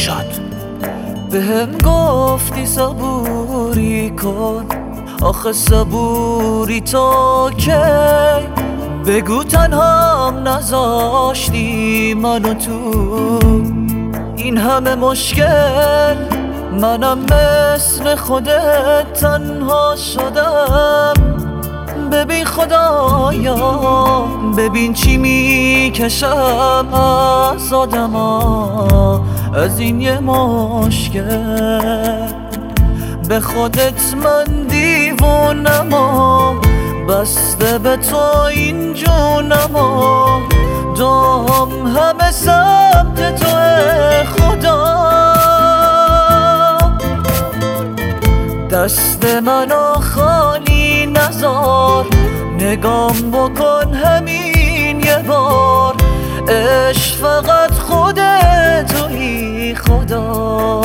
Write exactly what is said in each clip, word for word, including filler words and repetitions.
نژاد. بهم گفتی صبوری کن، آخه صبوری تا کی؟ بگو تنهام نذاشتی منو تو این همه مشکل. منم مثل خودت تنها شدم. ببین خدایا، ببین چی میکشم از آدما از این یه مشکل. به خودت من دیوونما، بسته به تو این جونما. دام همه سمت تو خدا، دست منو خالی نذار. نگام بکن همین یه بار، عشق فقط خودت تویی خدا.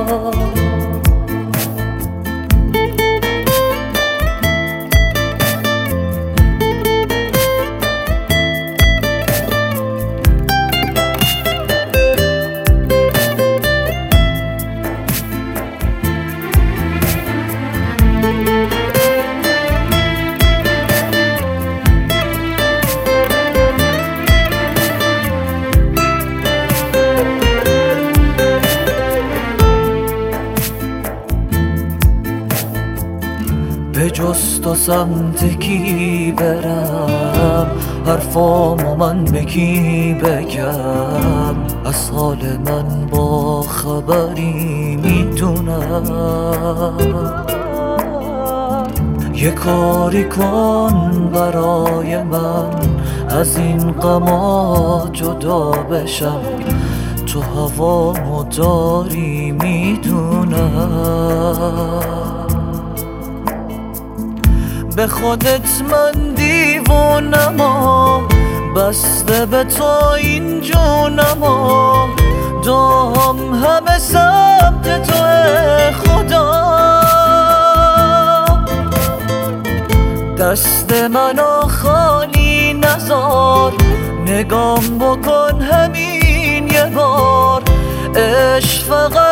به جز تو سمت کی برم؟ حرفامو من به کی بگم؟ از حال من با خبری میدونم. یه کاری کن برای من، از این غما جدا بشم. تو هوامو داری میدونم. به خودت من دیوونما، بسته به تو این جونما. دام همه سمت تو خدا، دست منو خالی نذار. نگام بکن همین یه بار، عشق فقط